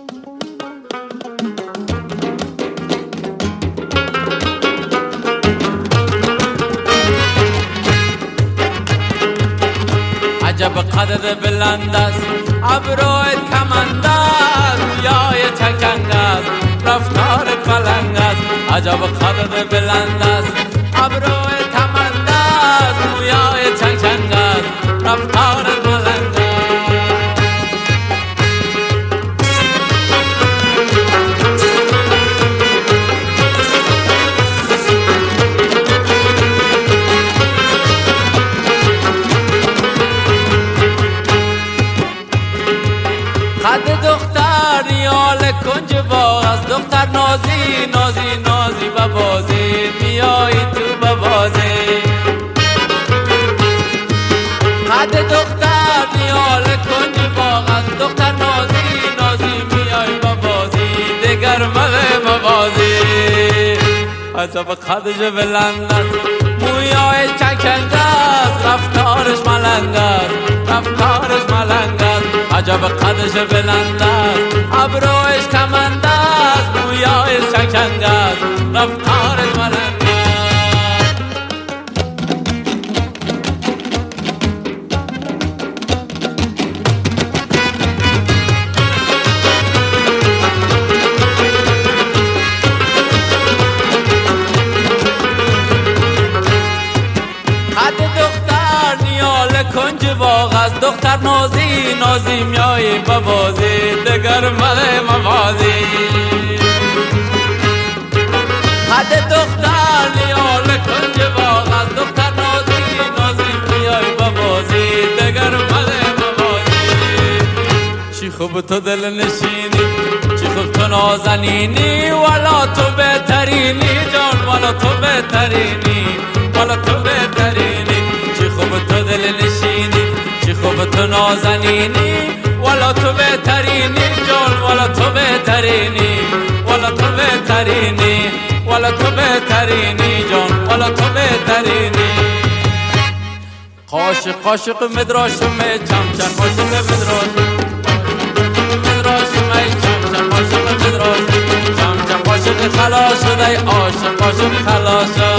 عجب قدر بلند است ابروی کمند است رویای چنگ است رفتار پلنگ است عجب قدر بلند است ابروی کمند است رویای چنگ است رفتار پلنگ است قد دختر نیال کنج باغ است دختر نازی نازی نازی و بازی میایی تو و بازی قد دختر نیال کنج باغ است دختر نازی نازی میایی و بازی دگر مغه بازی عجب قدش بلند است مویای چنگ است رفتارش ملنگ است رفتارش ملنگ است عجب قدش بلند است ابرویش کمند است مویایش چنگ است رفتارش ملنگ است کنج باغ است دختر نازی نازی میایی با بازی دگر مغه موازی قد دختر نیال کنج باغ است دختر نازی نازی میایی با بازی دگر مغه موازی چی خوب تو دل نشینی چی خوب تو نازنینی والا تو بهترینی جان والا تو بهترینی والا تو بهترینی چی خوب تو دل نشینی چی خوب تو نازنینی والا تو بهترینی جان والا تو بهترینی والا تو بهترینی والا تو بهترینی جان والا تو بهترینی قاشق قاشق مدراشم چمچم قاشق مدراشم چمچم قاشق مدراشم چمچم قاشق خلاص شده عاشق قاشق خلاص